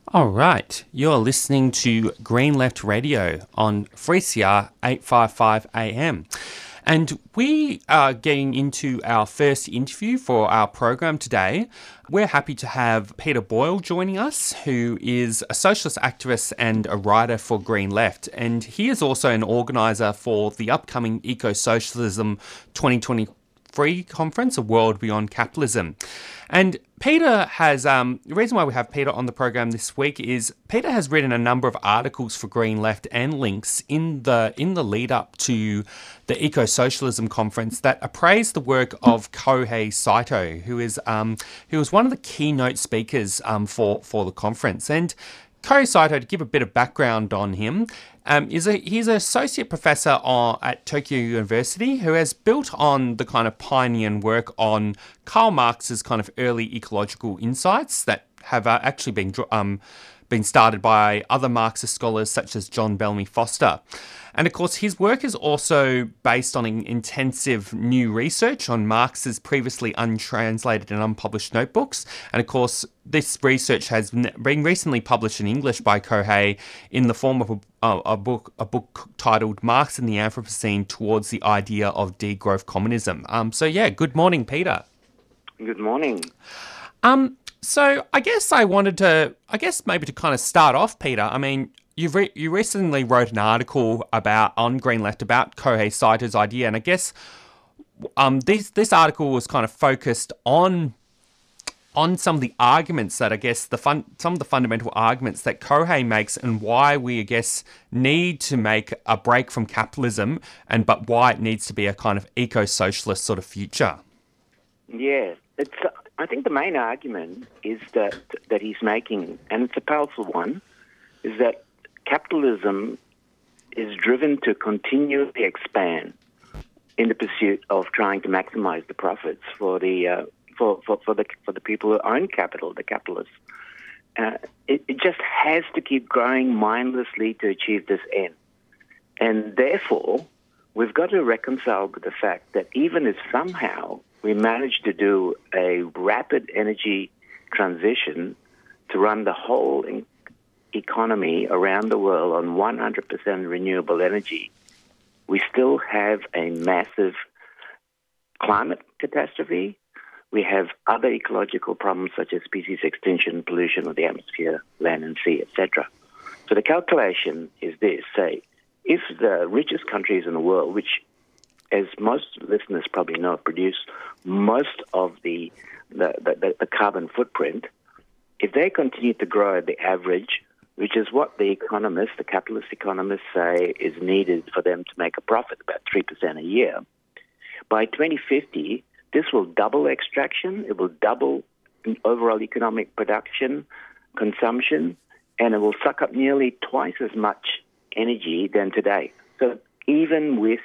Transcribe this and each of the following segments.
All right, you're listening to Green Left Radio on 3CR 855 AM. And we are getting into our first interview for our program today. We're happy to have Peter Boyle joining us, who is a socialist activist and a writer for Green Left. And he is also an organiser for the upcoming Eco-Socialism 2023 conference, A World Beyond Capitalism. And Peter has, the reason why we have Peter on the program this week is Peter has written a number of articles for Green Left and Links in the lead up to the Eco-Socialism conference that appraise the work of Kohei Saito, who was one of the keynote speakers for the conference. And Kohei Saito, to give a bit of background on him, he's an associate professor at Tokyo University who has built on the kind of pioneering work on Karl Marx's kind of early ecological insights that have actually been started by other Marxist scholars such as John Bellamy Foster. And of course, his work is also based on intensive new research on Marx's previously untranslated and unpublished notebooks. And of course, this research has been recently published in English by Kohei in the form of a book titled Marx and the Anthropocene Towards the Idea of Degrowth Communism. Good morning, Peter. Good morning. So I guess maybe to kind of start off, Peter, I mean, you recently wrote an article on Green Left about Kohei Saito's idea, and I guess this article was kind of focused on some of the arguments that some of the fundamental arguments that Kohei makes and why we, I guess, need to make a break from capitalism but why it needs to be a kind of eco-socialist sort of future. Yeah, I think the main argument is that he's making, and it's a powerful one, is that capitalism is driven to continually expand in the pursuit of trying to maximize the profits for the people who own capital, the capitalists. It just has to keep growing mindlessly to achieve this end, and therefore we've got to reconcile with the fact that even if somehow we manage to do a rapid energy transition to run the whole economy around the world on 100% renewable energy, we still have a massive climate catastrophe. We have other ecological problems such as species extinction, pollution of the atmosphere, land and sea, etc. So the calculation is this, say, if the richest countries in the world, which as most listeners probably know, produce most of the carbon footprint, if they continue to grow at the average, which is what the capitalist economists say is needed for them to make a profit, about 3% a year, by 2050, this will double extraction, it will double overall economic production, consumption, and it will suck up nearly twice as much energy than today. So even with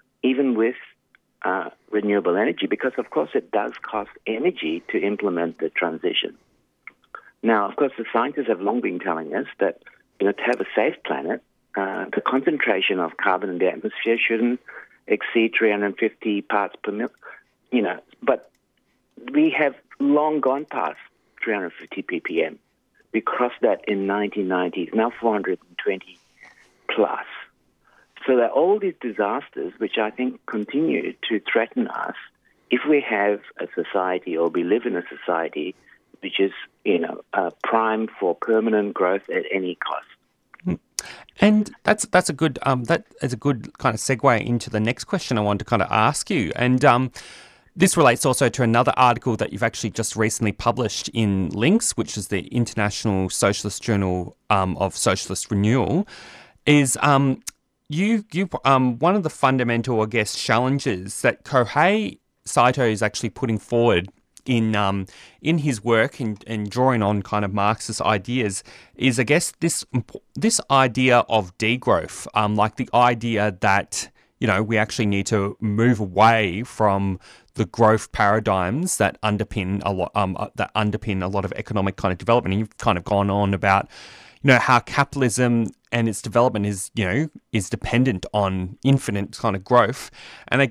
renewable energy, because of course it does cost energy to implement the transition. Now, of course, the scientists have long been telling us that to have a safe planet, the concentration of carbon in the atmosphere shouldn't exceed 350 parts per million. But we have long gone past 350 ppm. We crossed that in 1990s, now 420 plus. So there are all these disasters which I think continue to threaten us if we have a society or we live in a society which is, primed for permanent growth at any cost. And that's a good kind of segue into the next question I wanted to kind of ask you. And this relates also to another article that you've actually just recently published in Links, which is the International Socialist Journal of Socialist Renewal. Is you one of the fundamental, I guess, challenges that Kohei Saito is actually putting forward in his work and drawing on kind of Marxist ideas is, I guess, this idea of degrowth, like the idea that we actually need to move away from the growth paradigms that underpin a lot of economic kind of development. And you've kind of gone on about how capitalism and its development is dependent on infinite kind of growth. And I guess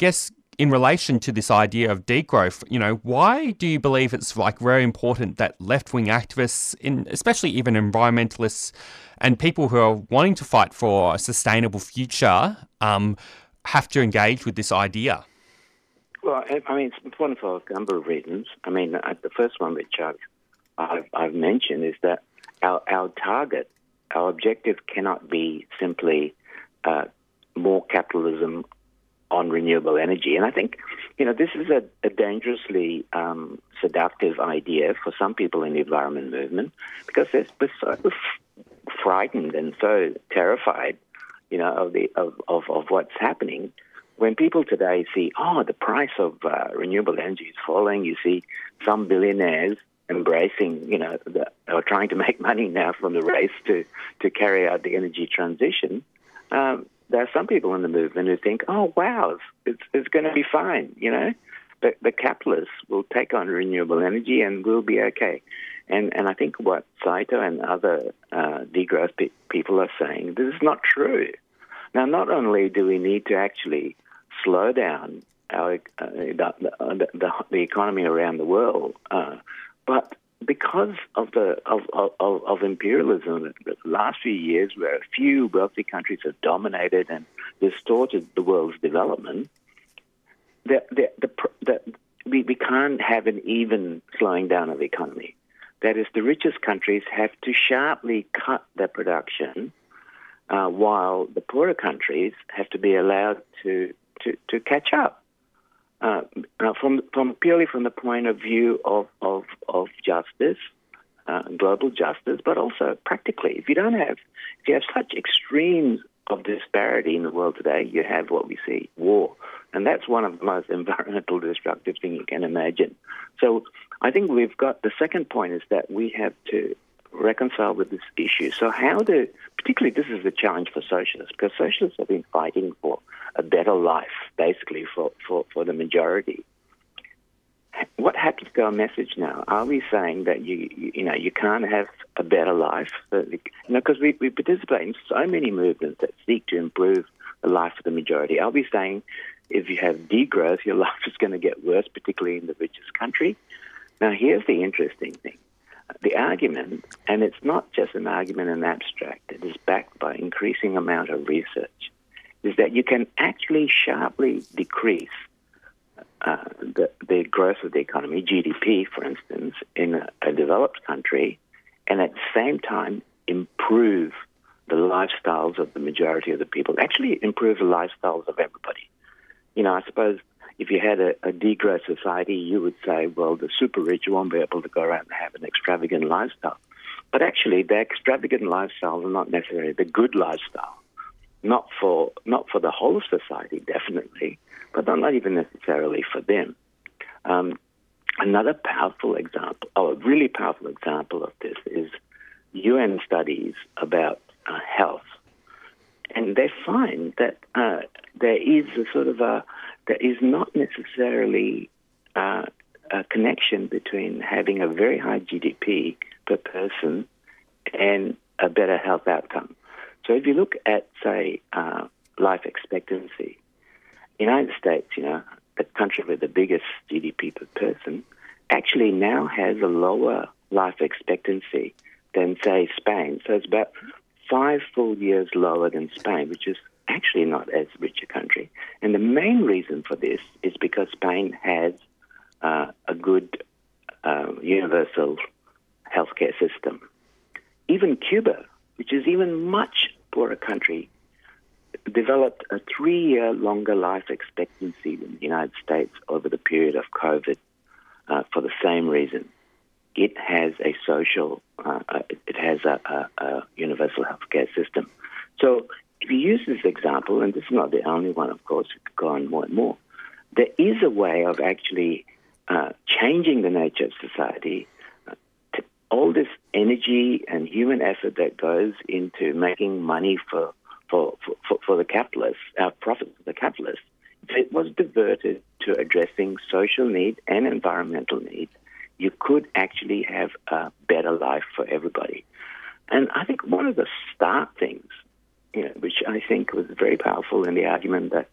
in relation to this idea of degrowth, why do you believe it's very important that left-wing activists, especially even environmentalists and people who are wanting to fight for a sustainable future, have to engage with this idea? Well, it's important for a number of reasons. The first one which I've mentioned is that our target, our objective cannot be simply more capitalism on renewable energy. And I think, this is a dangerously seductive idea for some people in the environment movement, because we're so frightened and so terrified, of what's happening. When people today see, the price of renewable energy is falling, you see some billionaires embracing, or trying to make money now from the race to carry out the energy transition. There are some people in the movement who think, wow, it's going to be fine, The capitalists will take on renewable energy and we'll be okay. And I think what Saito and other degrowth people are saying, this is not true. Now, not only do we need to actually slow down the economy around the world, but because of imperialism, the last few years, where a few wealthy countries have dominated and distorted the world's development, we can't have an even slowing down of the economy. That is, the richest countries have to sharply cut their production, while the poorer countries have to be allowed to catch up. Purely from the point of view of justice, global justice, but also practically. If you have such extremes of disparity in the world today, you have what we see, war. And that's one of the most environmental destructive things you can imagine. So I think the second point is that we have to reconcile with this issue. So particularly this is the challenge for socialists, because socialists have been fighting for a better life, basically, for the majority. What happens to our message now? Are we saying that you can't have a better life? Because we participate in so many movements that seek to improve the life of the majority. Are we saying if you have degrowth, your life is going to get worse, particularly in the richest country? Now, here's the interesting thing. The argument, and it's not just an argument in abstract, it is backed by increasing amount of research, is that you can actually sharply decrease the growth of the economy, GDP, for instance, in a developed country, and at the same time improve the lifestyles of the majority of the people, actually improve the lifestyles of everybody. I suppose if you had a degrowth society, you would say, well, the super rich won't be able to go around and have an extravagant lifestyle. But actually, the extravagant lifestyles are not necessarily the good lifestyle. Not for the whole of society, definitely, but not even necessarily for them. Another powerful example, a really powerful example of this is UN studies about health. And they find that there is there is not necessarily a connection between having a very high GDP per person and a better health outcome. So if you look at, say, life expectancy, United States, the country with the biggest GDP per person, actually now has a lower life expectancy than, say, Spain. So it's about 5 full years lower than Spain, which is actually not as rich a country. And the main reason for this is because Spain has a good universal healthcare system. Even Cuba, which is even much poorer country, developed a 3-year longer life expectancy than the United States over the period of COVID for the same reason. It has a social, it has a universal healthcare system. So if you use this example, and this is not the only one, of course, it could go on more and more, there is a way of actually changing the nature of society. All this energy and human effort that goes into making money for the capitalists, our profits for the capitalists, if it was diverted to addressing social need and environmental needs, you could actually have a better life for everybody. And I think one of the start things, which I think was very powerful in the argument that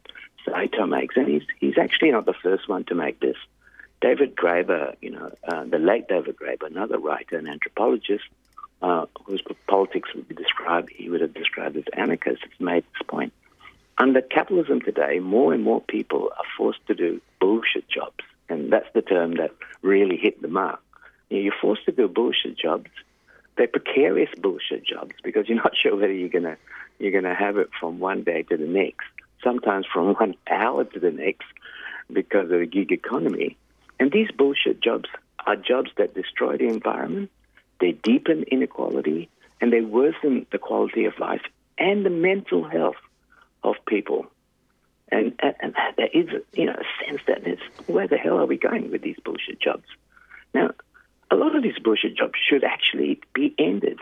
Saito makes, and he's actually not the first one to make this. David Graeber, the late David Graeber, another writer and anthropologist, whose politics he would have described as anarchist, has made this point. Under capitalism today, more and more people are forced to do bullshit jobs, and that's the term that really hit the mark. You're forced to do bullshit jobs. They're precarious bullshit jobs because you're not sure whether you're gonna have it from one day to the next, sometimes from 1 hour to the next because of the gig economy. And these bullshit jobs are jobs that destroy the environment, they deepen inequality, and they worsen the quality of life and the mental health of people. And there is a sense that it's, where the hell are we going with these bullshit jobs? Now, a lot of these bullshit jobs should actually be ended.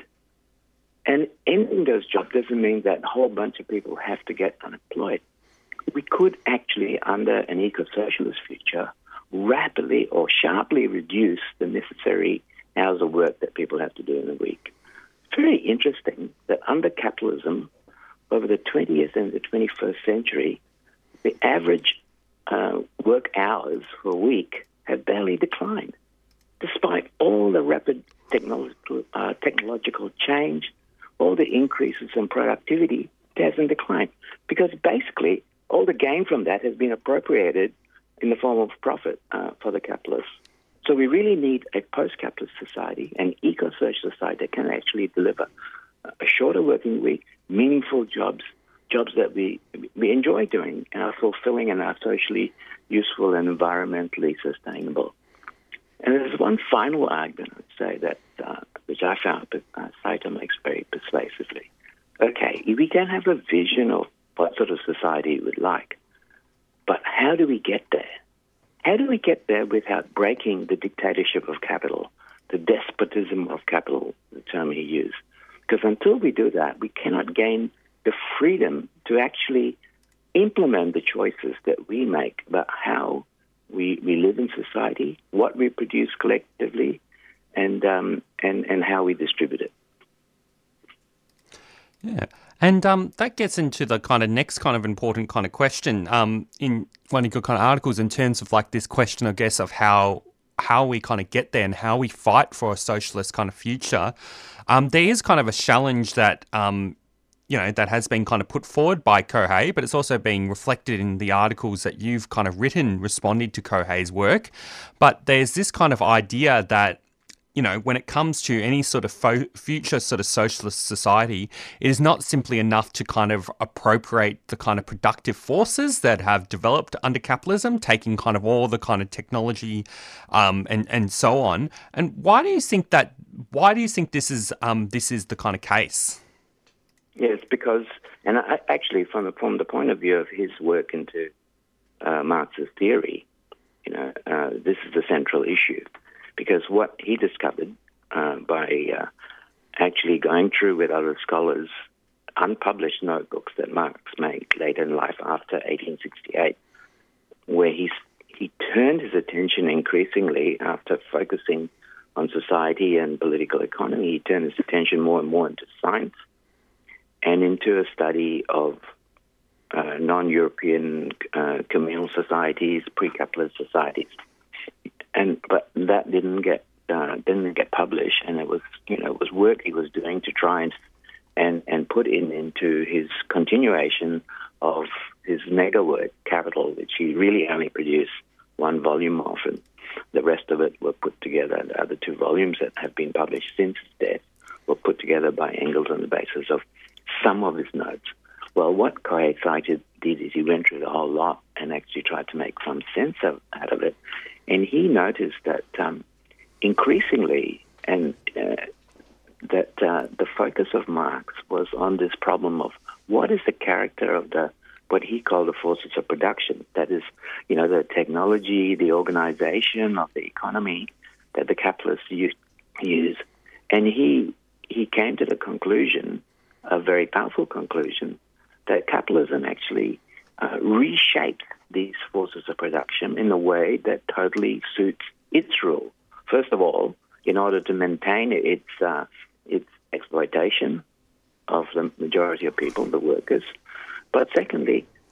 And ending those jobs doesn't mean that a whole bunch of people have to get unemployed. We could actually, under an eco-socialist future, rapidly or sharply reduce the necessary hours of work that people have to do in a week. It's very interesting that under capitalism, over the 20th and the 21st century, the average work hours for a week have barely declined, despite all the rapid technological change, all the increases in productivity. It hasn't declined because basically all the gain from that has been appropriated in the form of profit for the capitalists. So we really need a post-capitalist society, an eco-social society that can actually deliver a shorter working week, meaningful jobs that we enjoy doing and are fulfilling and are socially useful and environmentally sustainable. And there's one final argument, I would say, that which I found Saito makes very persuasively. Okay, we can have a vision of what sort of society we would like, but how do we get there? How do we get there without breaking the dictatorship of capital, the despotism of capital, the term he used? Because until we do that, we cannot gain the freedom to actually implement the choices that we make about how we live in society, what we produce collectively, and how we distribute it. Yeah. And that gets into the kind of next kind of important kind of question in one of your kind of articles in terms of like this question, I guess, of how we kind of get there and how we fight for a socialist kind of future. There is kind of a challenge that, that has been kind of put forward by Kohei, but it's also being reflected in the articles that you've kind of written responding to Kohei's work. But there's this kind of idea that, when it comes to any sort of future sort of socialist society, it is not simply enough to kind of appropriate the kind of productive forces that have developed under capitalism, taking kind of all the kind of technology and so on. And why do you think this is the kind of case? Yes, because, and actually from the point of view of his work into Marxist theory, this is the central issue. Because what he discovered by actually going through with other scholars unpublished notebooks that Marx made later in life after 1868, where he turned his attention increasingly after focusing on society and political economy, he turned his attention more and more into science and into a study of non-European communal societies, pre-capitalist societies. But that didn't get published, and it was work he was doing to try and put into his continuation of his mega work Capital, which he really only produced one volume of, and the rest of it were put together. The other two volumes that have been published since his death were put together by Engels on the basis of some of his notes. Well, what Kohei Saito did is he went through the whole lot and actually tried to make some sense out of it. And he noticed that increasingly, and that the focus of Marx was on this problem of what is the character of what he called the forces of production. That is, the technology, the organization of the economy that the capitalists use. And he came to the conclusion, a very powerful conclusion, that capitalism actually reshaped these forces of production in a way that totally suits its rule. First of all, in order to maintain its exploitation of the majority of people, the workers, but secondly,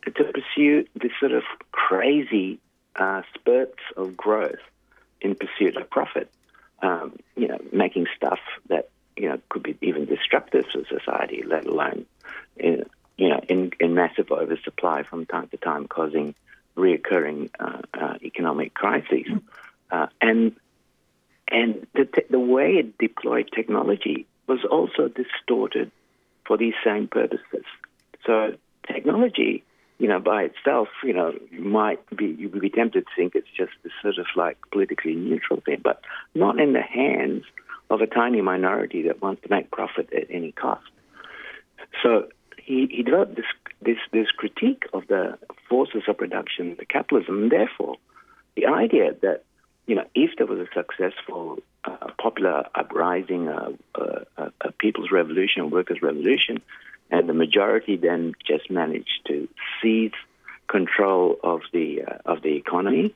to pursue this sort of crazy spurts of growth in pursuit of profit. Making stuff that could be even destructive to society, let alone in massive oversupply from time to time, causing reoccurring economic crises. And the way it deployed technology was also distorted for these same purposes. So technology, by itself, might be, you would be tempted to think it's just this sort of like politically neutral thing, but not in the hands of a tiny minority that wants to make profit at any cost. So he developed this critique of the forces of production, the capitalism, and therefore the idea that, if there was a successful popular uprising, a people's revolution, a workers' revolution, and the majority then just managed to seize control of the economy,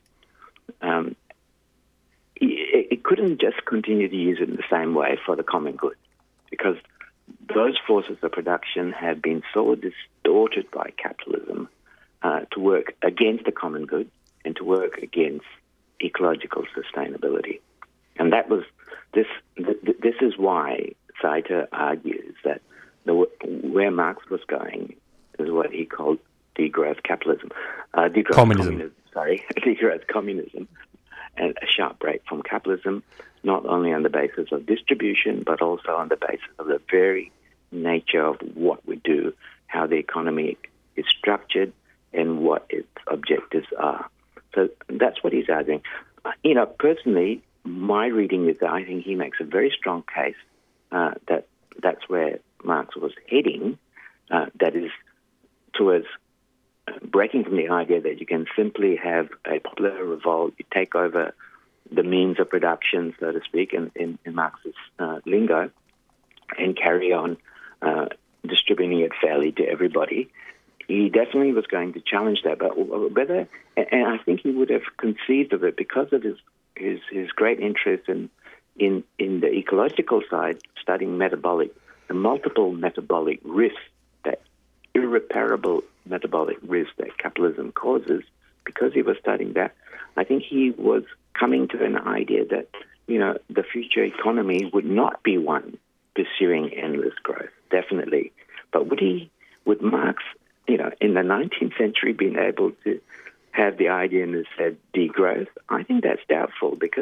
it couldn't just continue to use it in the same way for the common good, because those forces of production have been so distorted by capitalism to work against the common good and to work against ecological sustainability. And that was this is why Saiter argues that where Marx was going is what he called degrowth capitalism, communism. Degrowth communism, and a sharp break from capitalism, not only on the basis of distribution, but also on the basis of the very nature of what we do, how the economy is structured, and what its objectives are. So that's what he's arguing. Personally, my reading is that I think he makes a very strong case that that's where Marx was heading, that is towards breaking from the idea that you can simply have a popular revolt, you take over the means of production, so to speak, in Marx's lingo, and carry on distributing it fairly to everybody. He definitely was going to challenge that, but whether, and I think he would have conceived of it because of his great interest in the ecological side, studying the multiple metabolic risks, that irreparable metabolic risk that capitalism causes. Because he was studying that, I think he was coming to an idea that the future economy would not be one pursuing endless growth, definitely. But would Marx, in the 19th century, been able to have the idea and said degrowth? I think that's doubtful, because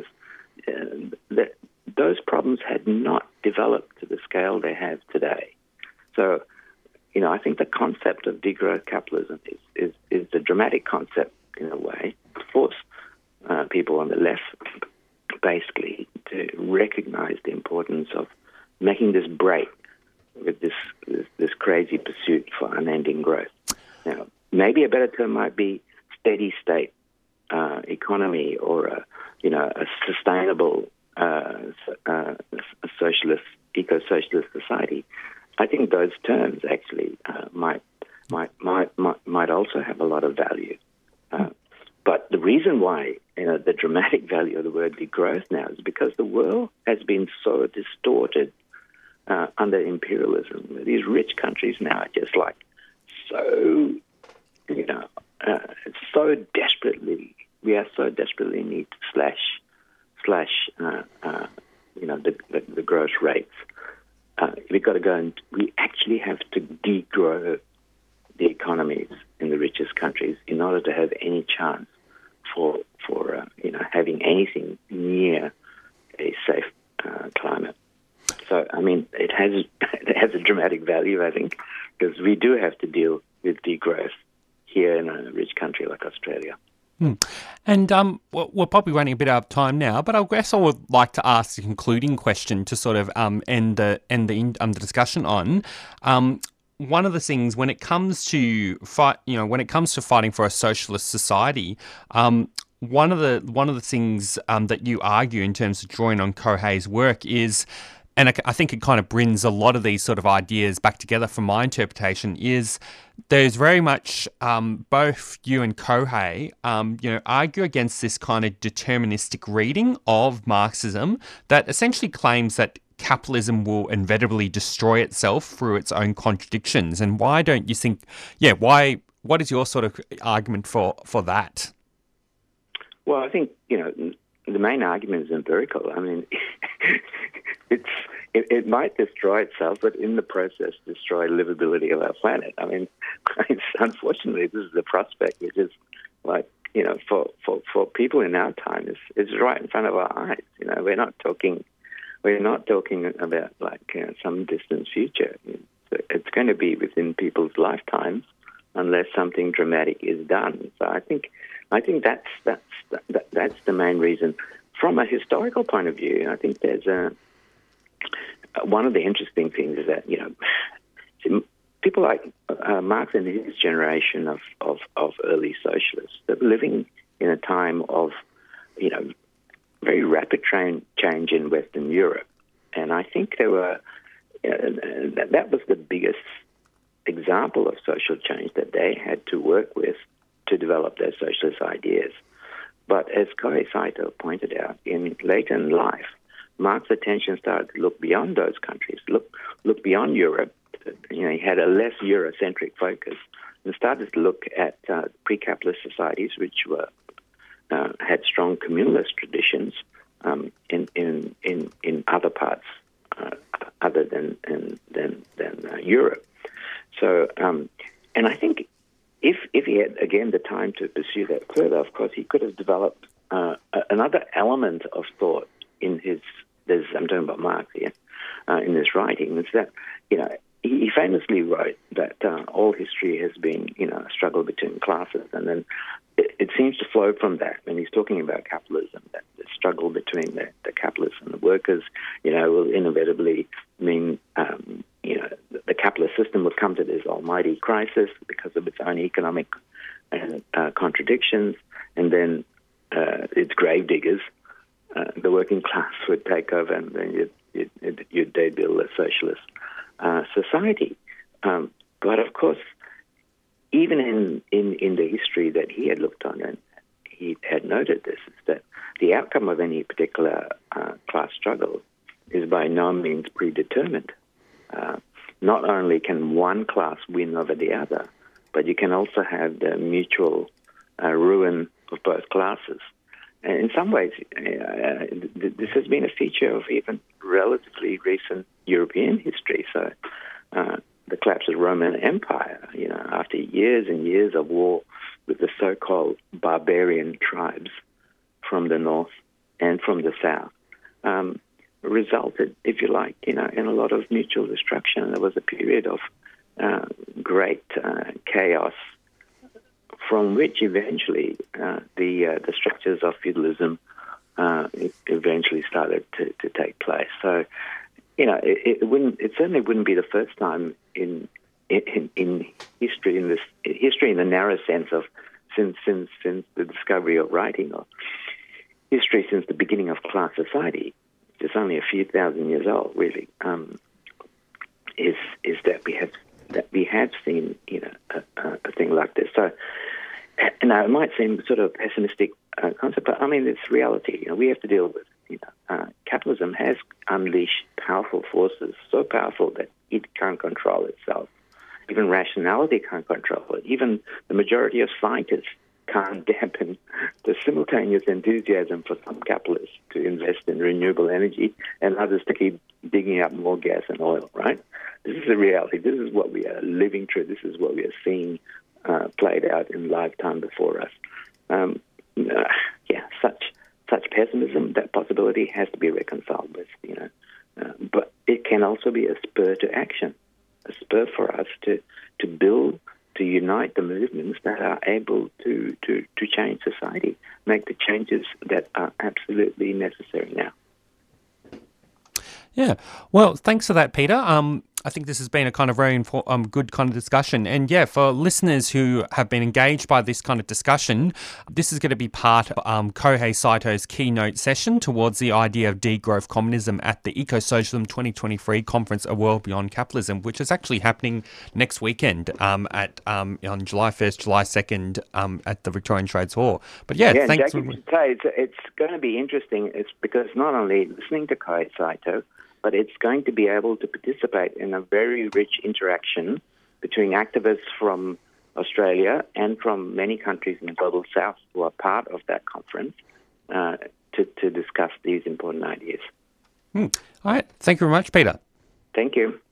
those problems had not developed to the scale they have today. So, I think the concept of degrowth capitalism is a dramatic concept in a way, to force people on the left basically to recognize the importance of making this break with this crazy pursuit for unending growth. Now, maybe a better term might be steady state economy, or a sustainable socialist, eco-socialist society. I think those terms actually might also have a lot of value. But the reason why the dramatic value of the word degrowth now is because the world has been so distorted under imperialism. These rich countries now are just like so we are so desperately need to slash the growth rates. We've got to go and we actually have to degrow the economies in the richest countries in order to have any chance for having anything near a safe climate. So, I mean, it has a dramatic value, I think, because we do have to deal with degrowth here in a rich country like Australia. And we're probably running a bit out of time now, but I guess I would like to ask the concluding question to sort of end the discussion on. One of the things when it comes to fighting for a socialist society, one of the things that you argue in terms of drawing on Kohei's work is, and I think it kind of brings a lot of these sort of ideas back together from my interpretation, is there's very much both you and Kohei, argue against this kind of deterministic reading of Marxism that essentially claims that capitalism will inevitably destroy itself through its own contradictions. And why don't you think, why What is your sort of argument for that? Well, I think, the main argument is empirical. I mean, it might destroy itself, but in the process destroy livability of our planet. I mean, unfortunately, this is a prospect which is like, for people in our time, is right in front of our eyes. We're not talking about like some distant future. It's going to be within people's lifetimes unless something dramatic is done. So I think that's the main reason. From a historical point of view, I think there's one of the interesting things is that people like Marx and his generation of early socialists, they're living in a time of very rapid change in Western Europe, and I think there were that was the biggest example of social change that they had to work with to develop their socialist ideas. But as Kohei Saito pointed out, later in life, Marx's attention started to look beyond those countries, look beyond Europe. He had a less Eurocentric focus and started to look at pre-capitalist societies, which had strong communalist traditions in other parts other than Europe. So, and I think if he had again the time to pursue that further, of course, he could have developed another element of thought in his. I'm talking about Marx here in his writing. Is that he famously wrote that all history has been a struggle between classes, and then it seems to flow from that. And he's talking about capitalism, that the struggle between the capitalists and the workers, will inevitably mean the capitalist system would come to this almighty crisis because of its own economic contradictions, and then its gravediggers, the working class, would take over, and then you'd build a socialist society. But of course, even in the history that he had looked on, and he had noted this, is that the outcome of any particular class struggle is by no means predetermined. Not only can one class win over the other, but you can also have the mutual ruin of both classes. And in some ways, this has been a feature of even relatively recent European history. So the collapse of the Roman Empire, after years and years of war with the so-called barbarian tribes from the north and from the south, resulted, if you like, in a lot of mutual destruction. There was a period of great chaos, from which eventually the structures of feudalism eventually started to take place. So, it certainly wouldn't be the first time in history, in the narrow sense of since the discovery of writing, or history since the beginning of class society, which is only a few thousand years old, really, is that we have seen a thing like this. So now it might seem sort of pessimistic concept, but I mean it's reality. We have to deal with. Capitalism has unleashed powerful forces, so powerful that it can't control itself. Even rationality can't control it. Even the majority of scientists can't dampen the simultaneous enthusiasm for some capitalists to invest in renewable energy and others to keep digging up more gas and oil, right? This is the reality. This is what we are living through. This is what we are seeing played out in lifetime before us. Such pessimism, that possibility has to be reconciled with, but it can also be a spur to action, a spur for us to build, to unite the movements that are able to change society, make the changes that are absolutely necessary now. Yeah. Well, thanks for that, Peter. I think this has been a kind of very good kind of discussion. And yeah, for listeners who have been engaged by this kind of discussion, this is going to be part of Kohei Saito's keynote session towards the idea of degrowth communism at the Ecosocialism 2023 Conference, A World Beyond Capitalism, which is actually happening next weekend on July 1st, July 2nd at the Victorian Trades Hall. But yeah, thanks. It's going to be interesting. It's because not only listening to Kohei Saito, but it's going to be able to participate in a very rich interaction between activists from Australia and from many countries in the Global South who are part of that conference to discuss these important ideas. All right. Thank you very much, Peter. Thank you.